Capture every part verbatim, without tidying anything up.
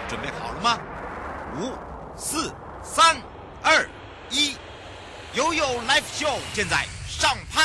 准备好了吗？五、四、三、二、一，悠悠 Live Show 现在上拍。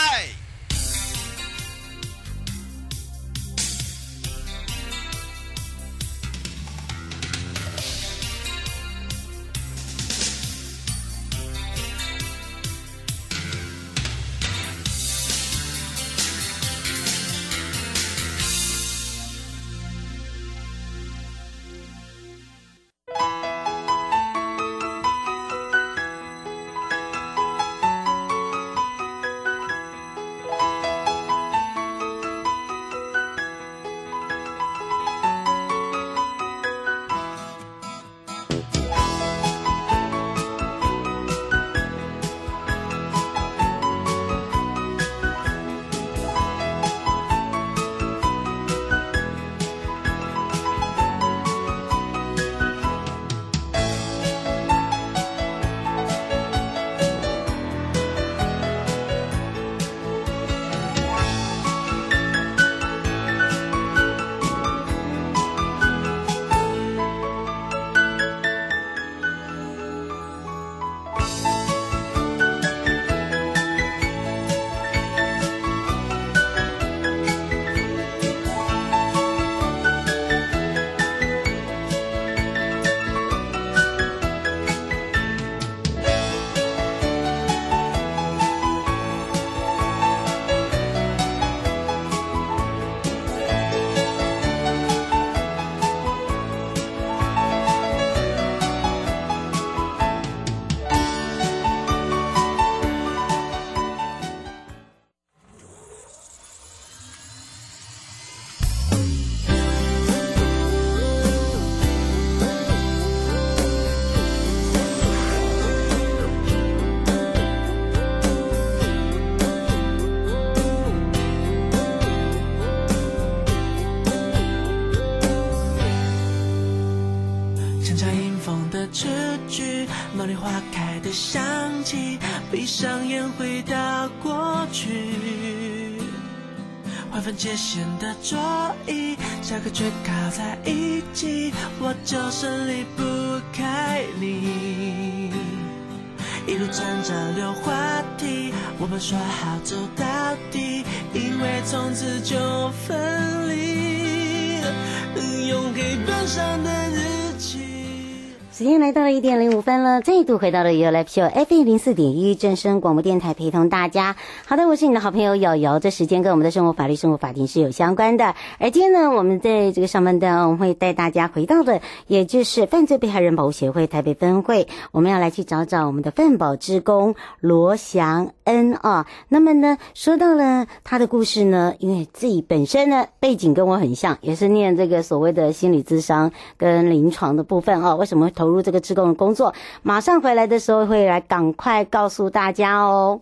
茉莉花开的香气，闭上眼回到过去。划分界限的桌椅，下课却靠在一起，我就是离不开你。一路站着溜话题，我们说好走到底，因为从此就分离，用黑板上的日期。 时间来到了一点零五分了，再度回到了 You Live Show F M 零四点一正声广播电台，陪同大家。好的，我是你的好朋友瑶瑶。这时间跟我们的生活法律、生活法庭是有相关的。而今天呢，我们在这个上半段，我们会带大家回到的，也就是犯罪被害人保护协会台北分会。我们要来去找找我们的犯保之公罗祥恩啊。那么呢，说到了他的故事呢，因为自己本身呢背景跟我很像，也是念这个所谓的心理咨商跟临床的部分啊。为什么会投入这个志工的工作？马上回来的时候会来赶快告诉大家哦。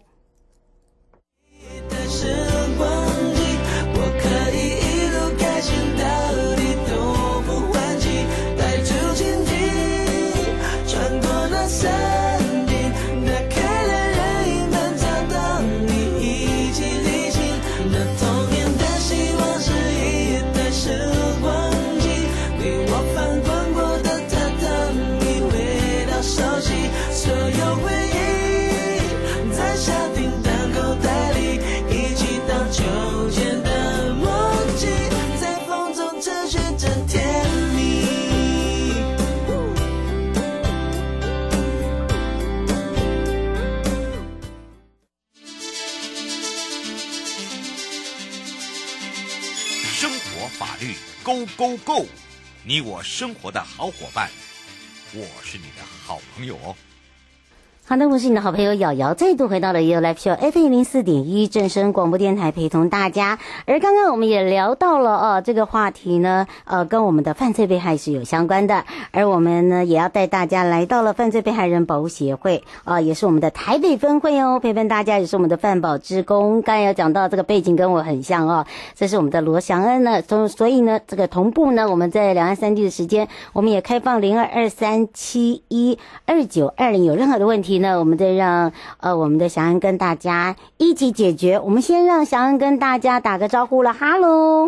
Go Go Go！ 你我生活的好伙伴，我是你的好朋友哦。 好的，我是你的好朋友瑶瑶，再度回到了 You Live Show F M 零四点一正声广播电台，陪同大家。而刚刚我们也聊到了哦，这个话题呢，呃，跟我们的犯罪被害是有相关的。而我们呢，也要带大家来到了犯罪被害人保护协会，啊、呃，也是我们的台北分会哦，陪伴大家，也是我们的犯保之公。刚才有讲到这个背景跟我很像哦，这是我们的罗祥恩呢，所所以呢，这个同步呢，我们在两岸三地的时间，我们也开放零二二三七一二九二零，有任何的问题呢，我们再让呃我们的祥恩跟大家一起解决。我们先让祥恩跟大家打个招呼了，哈喽。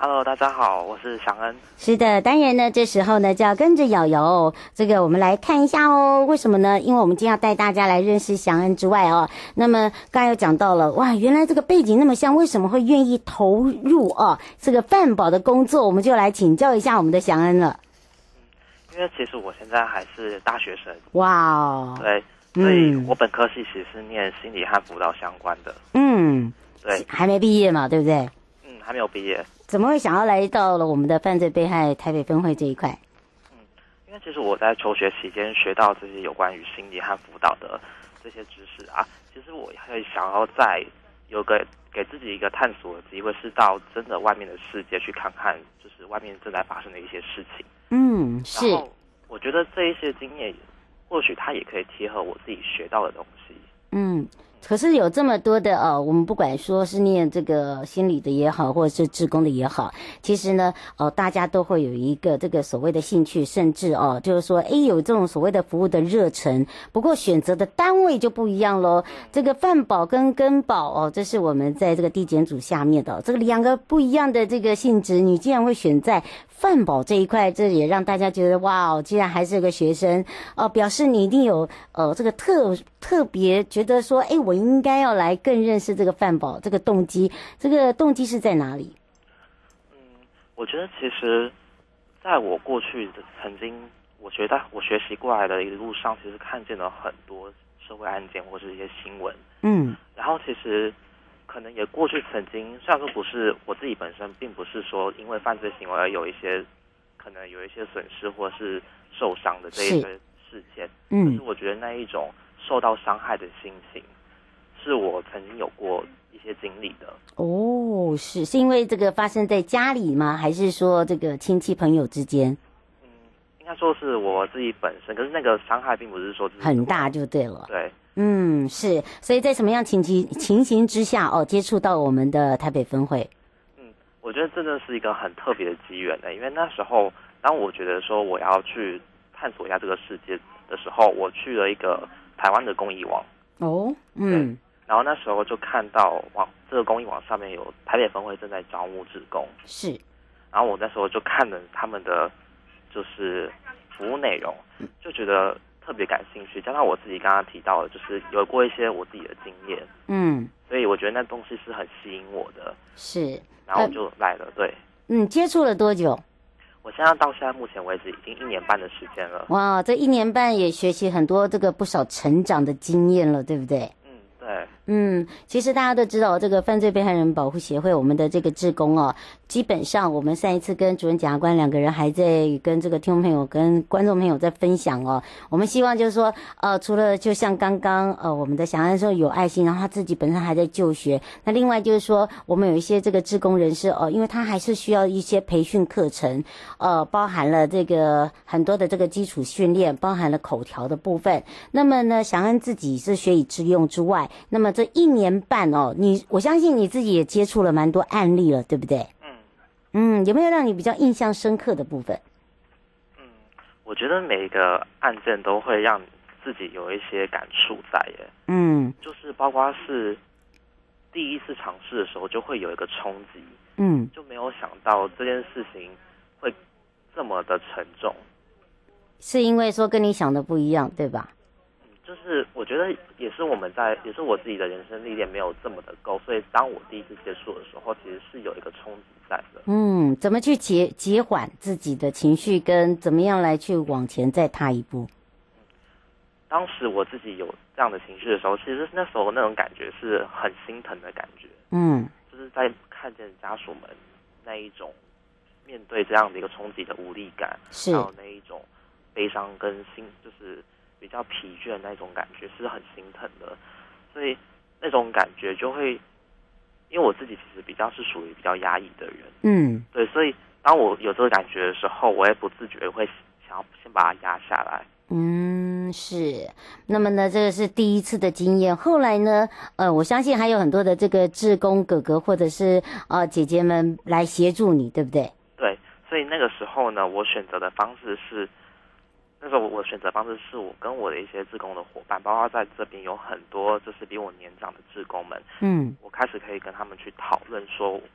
Hello， 大家好，我是祥恩。 是的，当然呢，这时候呢就要跟着瑶瑶，这个我们来看一下哦。为什么呢？因为我们今天要带大家来认识祥恩之外哦，那么刚才有讲到了，哇，原来这个背景那么像，为什么会愿意投入哦这个饭保的工作？我们就来请教一下我们的祥恩了。 因为其实我现在还是大学生。 哇哦， 对，所以我本科系其实是念心理和辅导相关的。 嗯， 对， 还没毕业嘛，对不对？ 嗯，还没有毕业。 怎么会想要来到了我们的犯罪被害台北分会这一块？ 嗯，因为其实我在求学期间学到这些有关于心理和辅导的这些知识啊，其实我会想要再有个给自己一个探索的机会，是到真的外面的世界去看看，就是外面正在发生的一些事情。 嗯，是。 然后我觉得这一些经验，或许它也可以贴合我自己学到的东西。 嗯。可是有这么多的呃，我们不管说是念这个心理的也好，或者是志工的也好，其实呢，呃，大家都会有一个这个所谓的兴趣，甚至哦、呃，就是说，哎，有这种所谓的服务的热忱。不过选择的单位就不一样喽。这个饭保跟跟保哦，这是我们在这个地检组下面的、哦、这个两个不一样的这个性质，你竟然会选在饭保这一块，这也让大家觉得哇哦，既然还是个学生哦、呃，表示你一定有呃这个特特别觉得说，哎，我应该要来更认识这个饭保这个动机，这个动机是在哪里？ 嗯，我觉得其实在我过去的曾经我学到我学习过来的一路上，其实看见了很多社会案件或是一些新闻。 嗯， 然后其实可能也过去曾经，虽然说不是我自己本身并不是说因为犯罪行为而有一些可能有一些损失或是受伤的这一个事件， 嗯， 可是我觉得那一种受到伤害的心情是我曾经有过一些经历的。 哦，是是因为这个发生在家里吗？还是说这个亲戚朋友之间？ 嗯，应该说是我自己本身，可是那个伤害并不是说很大就对了。 对， 嗯，是，所以在什么样情情情形之下哦，接触到我们的台北分会？ 嗯，我觉得真的是一个很特别的机缘的，因为那时候当我觉得说我要去探索一下这个世界的时候，我去了一个台湾的公益网。 哦，嗯， 然后那时候就看到网这个公益网上面有台北分会正在招募志工， 是， 然后我那时候就看了他们的就是服务内容，就觉得特别感兴趣，加上我自己刚刚提到的，就是有过一些我自己的经验， 嗯， 所以我觉得那东西是很吸引我的， 是， 然后我就来了。对， 嗯，接触了多久？ 我现在到现在目前为止已经一年半的时间了。 哇，这一年半也学习很多这个不少成长的经验了，对不对？ 嗯，对。 嗯，其实大家都知道，这个犯罪被害人保护协会，我们的这个志工哦，基本上我们上一次跟主任检察官两个人还在跟这个听众朋友、跟观众朋友在分享哦。我们希望就是说，呃，除了就像刚刚呃我们的祥安说有爱心，然后他自己本身还在就学，那另外就是说，我们有一些这个志工人士哦，因为他还是需要一些培训课程，呃，包含了这个很多的这个基础训练，包含了口条的部分。那么呢，祥安自己是学以致用之外，那么这一年半哦，你我相信你自己也接触了蛮多案例了，对不对？ 嗯嗯，有没有让你比较印象深刻的部分？ 嗯，我觉得每一个案件都会让自己有一些感触在耶。 嗯， 就是包括是第一次尝试的时候，就会有一个冲击。 嗯， 就没有想到这件事情会这么的沉重。 是因为说跟你想的不一样，对吧？ 就是我觉得也是我们在，也是我自己的人生历练没有这么的够，所以当我第一次接触的时候，其实是有一个冲击在的。 嗯，怎么去节节缓自己的情绪，跟怎么样来去往前再踏一步？ 当时我自己有这样的情绪的时候，其实那时候那种感觉是很心疼的感觉。 嗯， 就是在看见家属们那一种面对这样的一个冲击的无力感， 是， 还有那一种悲伤跟心，就是比较疲倦的那种感觉是很心疼的，所以那种感觉就会，因为我自己其实比较是属于比较压抑的人， 嗯， 对，所以当我有这个感觉的时候，我也不自觉会想要先把它压下来。 嗯，是。那么呢，这个是第一次的经验。后来呢，呃，我相信还有很多的这个志工哥哥或者是呃姐姐们来协助你，对不对？ 对，所以那个时候呢，我选择的方式是。那时候我选择方式是我跟我的一些志工的伙伴，包括在这边有很多就是比我年长的志工们， 嗯， 我开始可以跟他们去讨论说我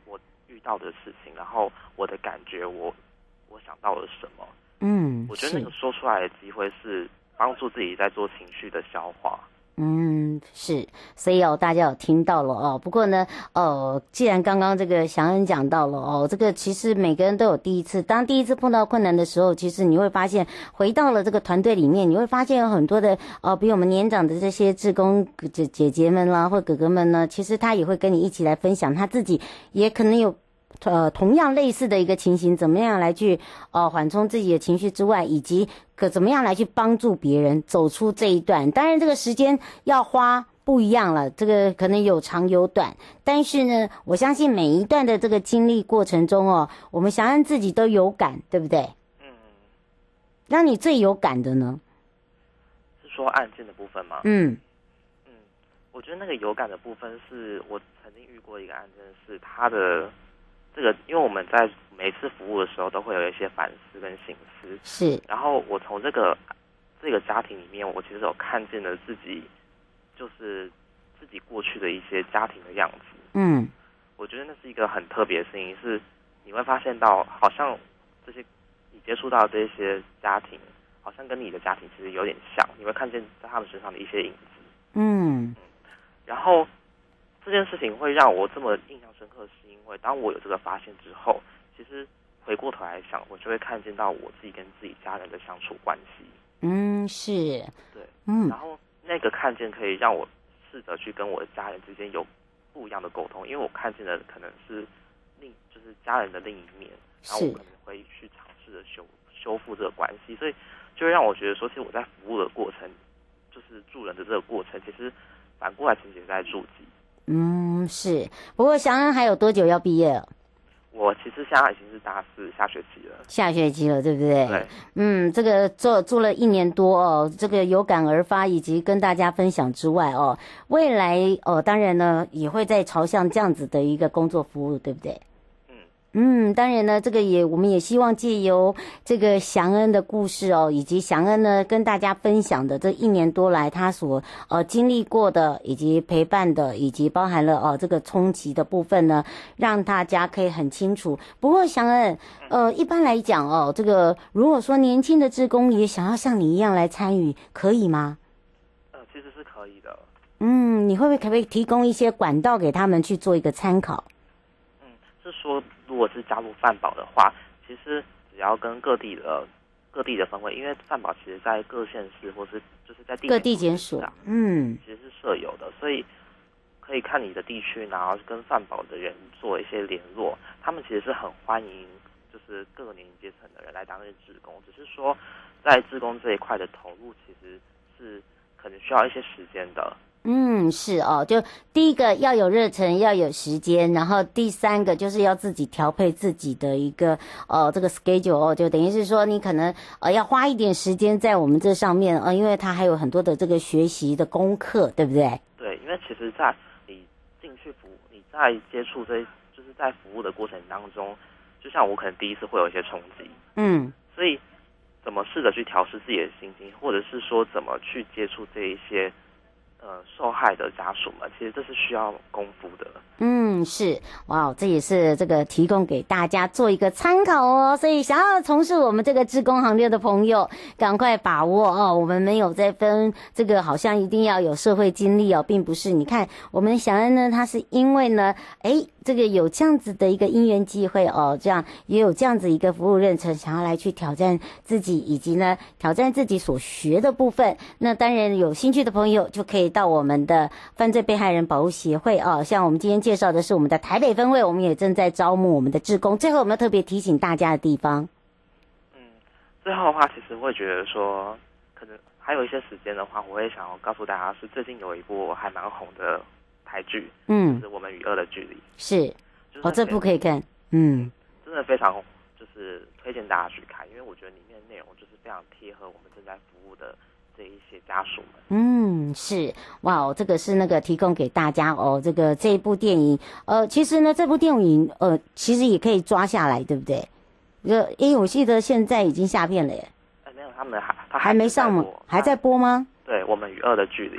遇到的事情，然后我的感觉，我我想到了什么。 嗯， 我觉得那个说出来的机会是帮助自己在做情绪的消化。 嗯，是，所以哦，大家有听到了哦。不过呢，哦，既然刚刚这个祥恩讲到了哦，这个其实每个人都有第一次。当第一次碰到困难的时候，其实你会发现，回到了这个团队里面，你会发现有很多的呃，比我们年长的这些志工姐姐姐们啦，或哥哥们呢，其实他也会跟你一起来分享他自己，也可能有。呃，同样类似的一个情形，怎么样来去呃缓冲自己的情绪之外，以及可怎么样来去帮助别人走出这一段。当然，这个时间要花不一样了，这个可能有长有短。但是呢，我相信每一段的这个经历过程中哦，我们想让自己都有感，对不对？ 嗯。 让你最有感的呢？ 是说案件的部分吗？ 嗯。 嗯，我觉得那个有感的部分是我曾经遇过一个案件，是他的。这个，因为我们在每次服务的时候都会有一些反思跟省思， 是。 然后我从这个这个家庭里面，我其实有看见了自己，就是自己过去的一些家庭的样子。 嗯， 我觉得那是一个很特别的事情，是你会发现到，好像这些你接触到这些家庭，好像跟你的家庭其实有点像，你会看见在他们身上的一些影子。 嗯， 嗯然后。这件事情会让我这么印象深刻，是因为当我有这个发现之后，其实回过头来想，我就会看见到我自己跟自己家人的相处关系。 嗯，是。 对， 嗯。 然后那个看见可以让我试着去跟我的家人之间有不一样的沟通，因为我看见的可能是另就是家人的另一面，然后我可能会去尝试着修修复这个关系，所以就会让我觉得说，其实我在服务的过程，就是助人的这个过程，其实反过来其实也在助己。 嗯，是。不过祥恩还有多久要毕业了？ 我其实现在已经是大四下学期了。 下学期了，对不对？ 对。 嗯，这个做做了一年多哦，这个有感而发，以及跟大家分享之外哦，未来哦，当然呢也会在朝向这样子的一个工作服务，对不对？嗯，当然呢，这个也我们也希望借由这个祥恩的故事哦，以及祥恩呢跟大家分享的这一年多来他所呃经历过的，以及陪伴的，以及包含了哦、呃、这个冲击的部分呢，让大家可以很清楚。不过祥恩，呃，一般来讲哦，这个如果说年轻的志工也想要像你一样来参与，可以吗？ 呃，其实是可以的。 嗯，你会不会可不可以提供一些管道给他们去做一个参考？ 嗯，是说。如果是加入饭保的话，其实只要跟各地的各地的分会，因为饭保其实在各县市或是就是在地各地检署，嗯， 其实是设有的，所以可以看你的地区，然后跟饭保的人做一些联络，他们其实是很欢迎，就是各个年龄阶层的人来担任志工，只是说在志工这一块的投入其实是可能需要一些时间的。 嗯，是哦，就第一个要有热忱，要有时间，然后第三个就是要自己调配自己的一个呃这个 schedule 哦，就等于是说你可能呃要花一点时间在我们这上面呃，因为它还有很多的这个学习的功课，对不对？ 对，因为其实在你进去服务，你在接触这就是在服务的过程当中，就像我可能第一次会有一些冲击， 嗯， 所以怎么试着去调试自己的心情，或者是说怎么去接触这一些。呃，受害的家属们，其实这是需要功夫的。 嗯，是，哇，这也是这个提供给大家做一个参考哦。所以想要从事我们这个志工行列的朋友，赶快把握哦。我们没有在分这个，好像一定要有社会经历哦，并不是。你看，我们祥恩呢，他是因为呢，哎，这个有这样子的一个因缘机会哦，这样也有这样子一个服务认证，想要来去挑战自己，以及呢挑战自己所学的部分。那当然有兴趣的朋友就可以到我们的犯罪被害人保护协会啊，像我们今天介绍的是我们的台北分会，我们也正在招募我们的志工。最后我们要特别提醒大家的地方， 嗯，最后的话，其实会觉得说，可能还有一些时间的话，我会想要告诉大家，是最近有一部还蛮红的台剧，嗯，就是《我们与恶的距离》， 是，哦，这部可以看，嗯， 真的非常就是推荐大家去看，因为我觉得里面内容就是非常贴合我们正在服务的。这一些家属们，嗯， 是哇，这个是那个提供给大家哦。这个这一部电影，呃，其实呢，这部电影呃，其实也可以抓下来，对不对？呃，因为我记得现在已经下片了耶。 哎，没有，他们还他还没上吗？还在播吗？ 对，我们与恶的距离。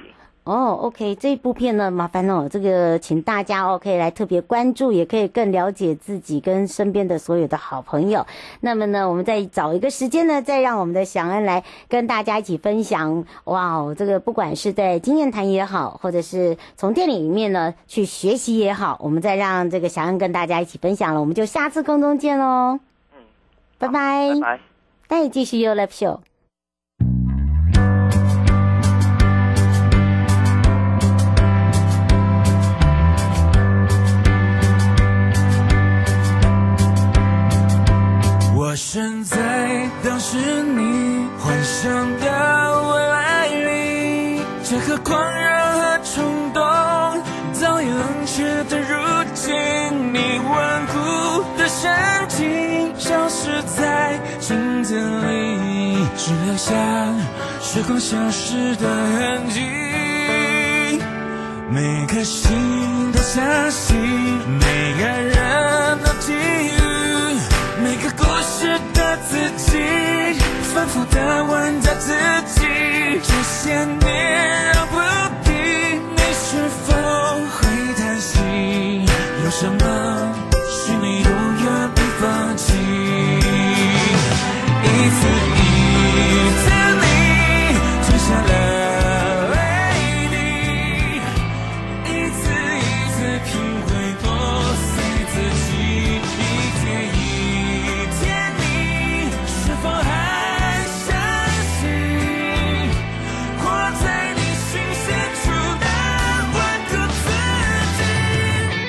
哦 ，OK， 这部片呢，麻烦哦，这个请大家哦可以来特别关注，也可以更了解自己跟身边的所有的好朋友。那么呢，我们再找一个时间呢，再让我们的祥恩来跟大家一起分享。哇哦，这个不管是在经验谈也好，或者是从电影里面呢去学习也好，我们再让这个祥恩跟大家一起分享了。我们就下次空中见喽。 嗯， 拜拜， 拜拜。 再继续 You Live Show。 我身在当时你幻想的未来里，这颗狂热和冲动早已冷却的如今，你顽固的神经消失在镜子里，只留下时光消失的痕迹。每颗心都相信，每个人都际遇，每个故事的自己，反复的问着自己，这些年让不定，你是否会叹息？有什么是你永远不放弃？一次一次你吞下了泪滴，一次一次品味破碎自己，一天一天你是否还相信，活在你心深处的顽固自己？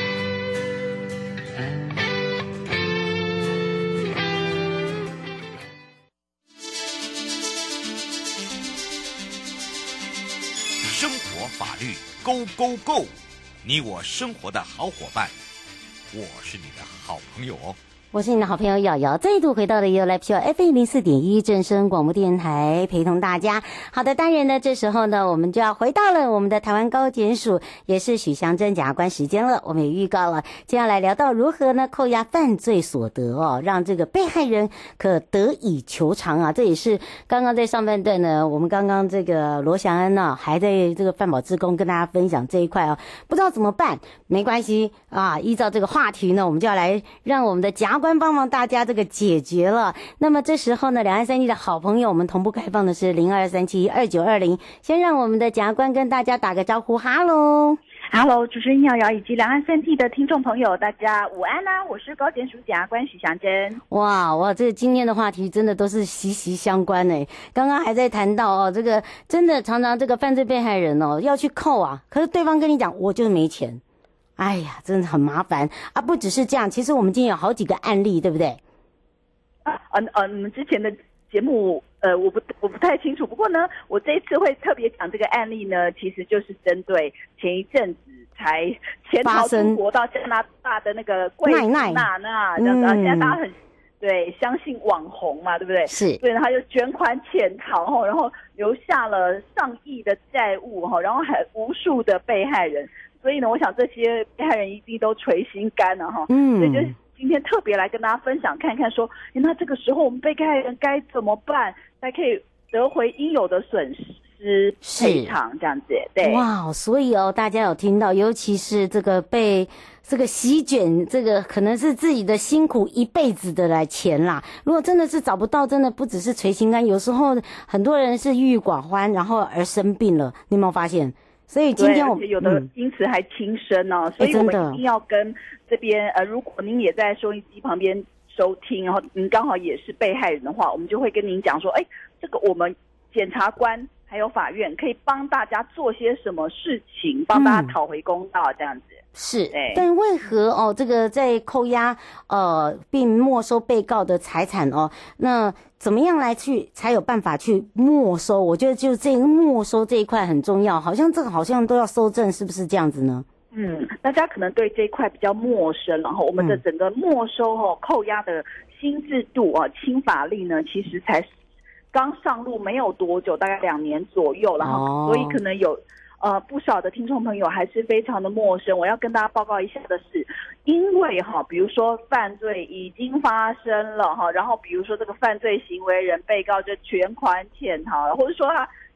生活法律 Go Go Go， 你我生活的好伙伴，我是你的好朋友哦。 我是你的好朋友瑶瑶，再度回到了 You Live Show F M 零四点一正声广播电台，陪同大家。好的，当然呢，这时候呢，我们就要回到了我们的台湾高检署，也是许祥珍检察官时间了。我们也预告了，接下来聊到如何呢扣押犯罪所得哦，让这个被害人可得以求偿啊。这也是刚刚在上半段呢，我们刚刚这个罗祥恩呢，还在这个犯保志工跟大家分享这一块哦，不知道怎么办，没关系啊，依照这个话题呢，我们就要来让我们的检察官帮忙大家这个解决了。那么这时候呢，两岸三地的好朋友，我们同步开放的是零二三七二九二零。先让我们的检察官跟大家打个招呼，哈喽。 Hello， 主持人瑶瑶以及两岸三地的听众朋友，大家午安啊！我是高检署检察官许祥珍。 哇哇，这个今天的话题真的都是息息相关诶。刚刚还在谈到哦，这个真的常常这个犯罪被害人哦要去扣啊，可是对方跟你讲我就是没钱。哎呀，真的很麻烦啊！不只是这样，其实我们今天有好几个案例，对不对？ 啊呃呃，你们之前的节目，呃，我不我不太清楚。不过呢，我这一次会特别讲这个案例呢，其实就是针对前一阵子才潜逃出国到加拿大的那个贵妇娜娜，这样子啊，现在大家很对相信网红嘛，对不对？ 是。 所以呢，他就卷款潜逃哈，然后留下了上亿的债务哈，然后还无数的被害人。所以呢，我想这些被害人一定都垂心肝了哈。嗯，所以就今天特别来跟大家分享，看看说，那这个时候我们被害人该怎么办，才可以得回应有的损失赔偿这样子。对， 哇，所以哦，大家有听到，尤其是这个被这个席卷，这个可能是自己的辛苦一辈子的来钱啦。如果真的是找不到，真的不只是垂心肝，有时候很多人是郁郁寡欢，然后而生病了。你有没有发现？所以今天我们有的因此还轻生哦、嗯，所以我们一定要跟这边呃，如果您也在收音机旁边收听，然后您刚好也是被害人的话，我们就会跟您讲说，哎，这个我们检察官还有法院可以帮大家做些什么事情，帮大家讨回公道，这样子。 是，但为何哦，这个在扣押呃并没收被告的财产哦，那怎么样来去才有办法去没收？我觉得就这个没收这一块很重要，好像这个好像都要搜证，是不是这样子呢？ 嗯，大家可能对这一块比较陌生，然后我们的整个没收哦、扣押的新制度啊、轻法令呢，其实才刚上路没有多久，大概两年左右，然后、哦、所以可能有。呃，不少的听众朋友还是非常的陌生。我要跟大家报告一下的是，因为哈，比如说犯罪已经发生了哈，然后比如说这个犯罪行为人被告就卷款潜逃了，或者说他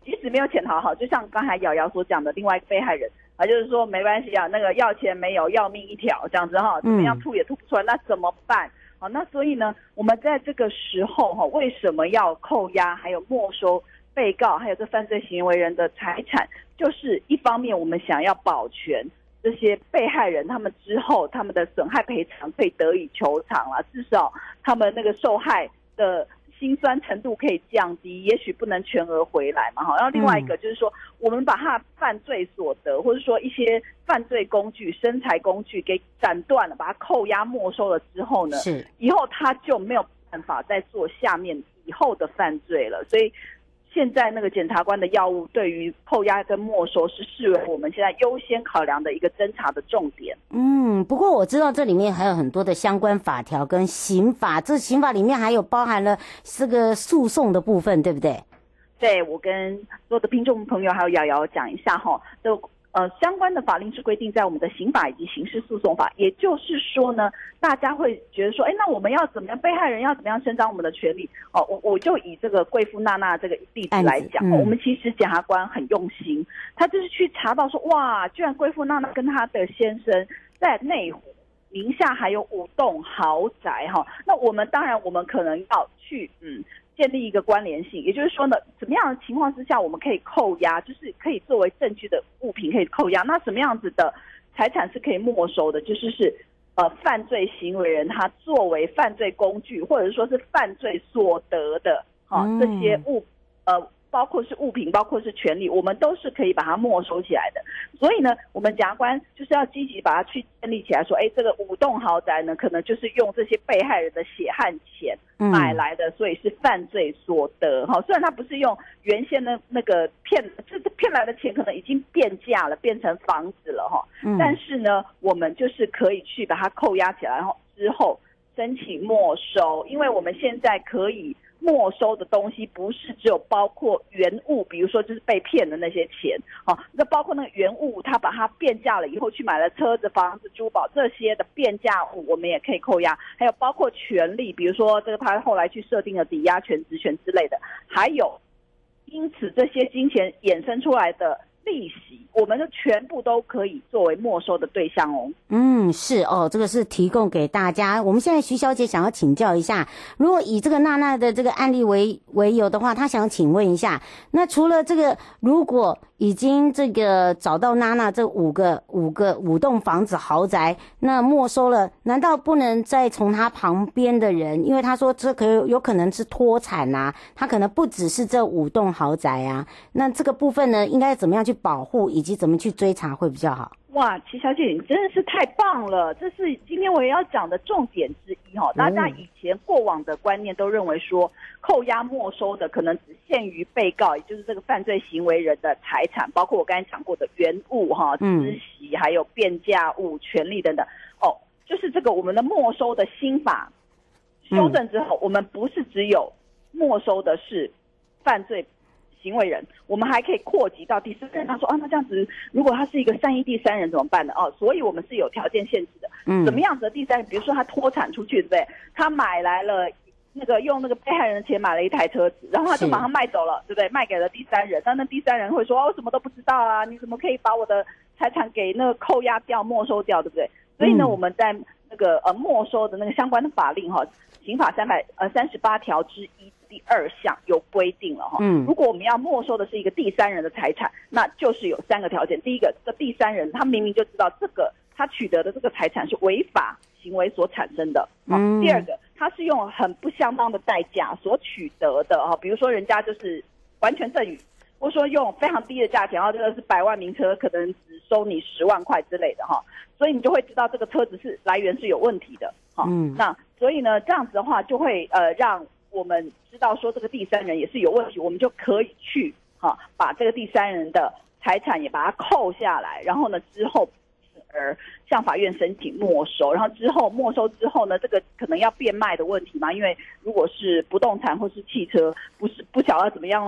即使没有潜逃好，就像刚才瑶瑶所讲的，另外一个被害人啊，就是说没关系啊，那个要钱没有，要命一条这样子哈，怎么样吐也吐不出来，那怎么办？好，那所以呢，我们在这个时候哈，为什么要扣押还有没收被告还有这犯罪行为人的财产？就是一方面我们想要保全这些被害人，他们之后他们的损害赔偿可以得以求偿啦，至少他们那个受害的辛酸程度可以降低，也许不能全额回来嘛，哈。然后另外一个就是说，我们把他犯罪所得或者说一些犯罪工具、生财工具给斩断了，把它扣押没收了之后呢，是以后他就没有办法再做下面以后的犯罪了，所以。现在那个检察官的药物对于扣押跟没收是视为我们现在优先考量的一个侦查的重点。 嗯，不过我知道这里面还有很多的相关法条跟刑法，这刑法里面还有包含了这个诉讼的部分，对不对？ 对，我跟所有的听众朋友还有瑶瑶讲一下哈，都呃相关的法令是规定在我们的刑法以及刑事诉讼法，也就是说呢，大家会觉得说，哎，那我们要怎么样，被害人要怎么样伸张我们的权利？哦，我我就以这个贵妇娜娜这个例子来讲，嗯、我们其实检察官很用心，他就是去查到说，哇，居然贵妇娜娜跟她的先生在内湖名下还有五栋豪宅哈，那我们当然我们可能要去嗯。建立一个关联性，也就是说呢，什么样的情况之下我们可以扣押，就是可以作为证据的物品可以扣押，那什么样子的财产是可以没收的，就是是呃犯罪行为人他作为犯罪工具或者说是犯罪所得的哈、哦、这些物呃包括是物品，包括是权利，我们都是可以把它没收起来的。所以呢，我们检察官就是要积极把它去建立起来，说，哎，这个五栋豪宅呢，可能就是用这些被害人的血汗钱买来的，嗯、所以是犯罪所得。哈，虽然他不是用原先的那个骗，这骗来的钱可能已经变价了，变成房子了哈。嗯、但是呢，我们就是可以去把它扣押起来，然后之后申请没收，因为我们现在可以。没收的东西不是只有包括原物，比如说就是被骗的那些钱，哦，那包括那个原物，他把它变价了以后去买了车子、房子、珠宝这些的变价物，我们也可以扣押。还有包括权利，比如说这个他后来去设定了抵押权、质权之类的，还有因此这些金钱衍生出来的利息，我们就全部都可以作为没收的对象哦。 嗯，是哦，这个是提供给大家。我们现在徐小姐想要请教一下，如果以这个娜娜的这个案例为为由的话，她想请问一下，那除了这个，如果已经这个找到娜娜这五个五个五栋房子豪宅，那没收了，难道不能再从她旁边的人？因为她说这可有可能是脱产啊，她可能不只是这五栋豪宅啊。那这个部分呢，应该怎么样去保护，以及怎么去追查会比较好？ 哇，齐小姐，你真的是太棒了！这是今天我也要讲的重点之一哈。大家以前过往的观念都认为说，扣押没收的可能只限于被告，也就是这个犯罪行为人的财产，包括我刚才讲过的原物哈、孳息，还有变价物、权利等等。哦，就是这个我们的没收的新法修正之后，嗯、我们不是只有没收的是犯罪行为人，我们还可以扩及到第三人。他说啊，那这样子，如果他是一个善意第三人怎么办呢？哦，所以我们是有条件限制的。嗯，怎么样子的第三人？比如说他脱产出去，对不对？他买来了那个用那个被害人的钱买了一台车子，然后他就马上卖走了，对不对？卖给了第三人，那那第三人会说，哦，我什么都不知道啊，你怎么可以把我的财产给那个扣押掉、没收掉，对不对？所以呢，嗯、我们在那个呃没收的那个相关的法令哈，刑法三百呃三十八条之一。第二项有规定了哈，嗯，如果我们要没收的是一个第三人的财产，那就是有三个条件。第一个，这个第三人他明明就知道这个他取得的这个财产是违法行为所产生的，嗯。第二个，他是用很不相当的代价所取得的哈，比如说人家就是完全赠与，或者说用非常低的价钱，然后这个是百万名车，可能只收你十万块之类的哈，所以你就会知道这个车子是来源是有问题的，哈，嗯。那所以呢，这样子的话就会呃让我们知道说这个第三人也是有问题，我们就可以去哈、啊、把这个第三人的财产也把它扣下来，然后呢之后而向法院申请没收，然后之后没收之后呢，这个可能要变卖的问题嘛，因为如果是不动产或是汽车，不是不晓得怎么样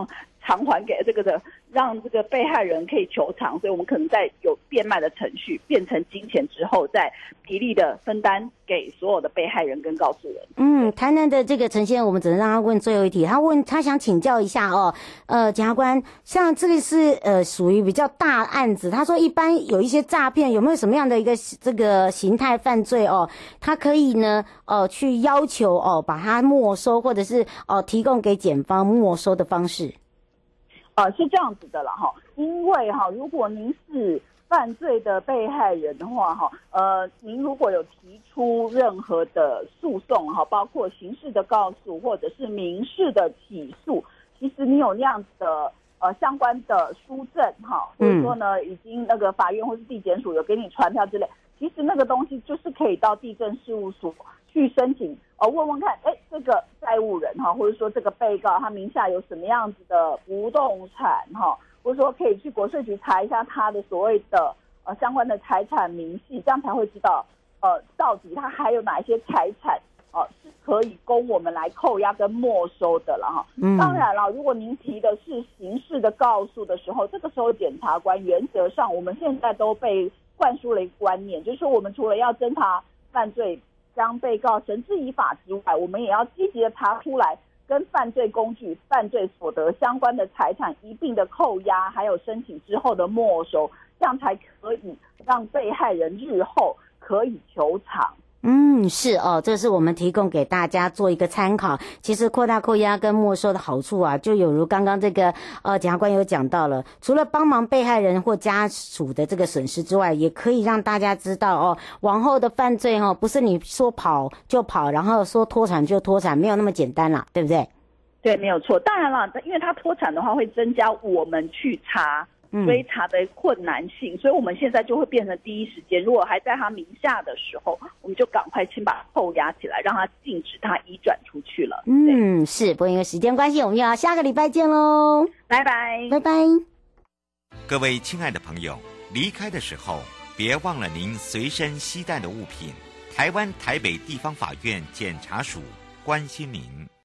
偿还给这个的，让这个被害人可以求偿，所以我们可能在有变卖的程序变成金钱之后，再比例的分担给所有的被害人跟告诉人。 嗯，台南的这个陈先生，我们只能让他问最后一题。他问他想请教一下哦，呃，检察官，像这个是呃属于比较大案子，他说一般有一些诈骗，有没有什么样的一个这个形态犯罪哦？他可以呢，呃，去要求哦把它没收，或者是哦、呃、提供给检方没收的方式。 呃，是这样子的啦哈，因为哈，如果您是犯罪的被害人的话哈，呃，您如果有提出任何的诉讼哈，包括刑事的告诉或者是民事的起诉，其实你有那样子的呃相关的书证哈，或者说呢，已经那个法院或是地检署有给你传票之类，其实那个东西就是可以到地政事务所去申请，呃，问问看，哎，这个债务人哈，或者说这个被告他名下有什么样子的不动产哈，或者说可以去国税局查一下他的所谓的呃相关的财产明细，这样才会知道呃到底他还有哪一些财产呃是可以供我们来扣押跟没收的了哈。嗯，当然了，如果您提的是刑事的告诉的时候，这个时候检察官原则上我们现在都被灌输了一个观念，就是说我们除了要侦查犯罪，将被告绳之以法之外，我们也要积极的查出来跟犯罪工具、犯罪所得相关的财产一并的扣押，还有申请之后的没收，这样才可以让被害人日后可以求偿。 嗯，是哦，这是我们提供给大家做一个参考。其实扩大扣押跟没收的好处啊，就有如刚刚这个呃检察官有讲到了，除了帮忙被害人或家属的这个损失之外，也可以让大家知道哦，往后的犯罪哦，不是你说跑就跑，然后说脱产就脱产，没有那么简单啦，对不对？ 对，没有错。当然了，因为他脱产的话，会增加我们去查追查的困难性，嗯，所以我们现在就会变成第一时间，如果还在他名下的时候，我们就赶快先把它扣押起来，让他禁止他移转出去了。 嗯，是，不过因为时间关系，我们要下个礼拜见喽， 拜拜， 拜拜。 各位亲爱的朋友，离开的时候别忘了您随身携带的物品。台湾台北地方法院检察署关心您。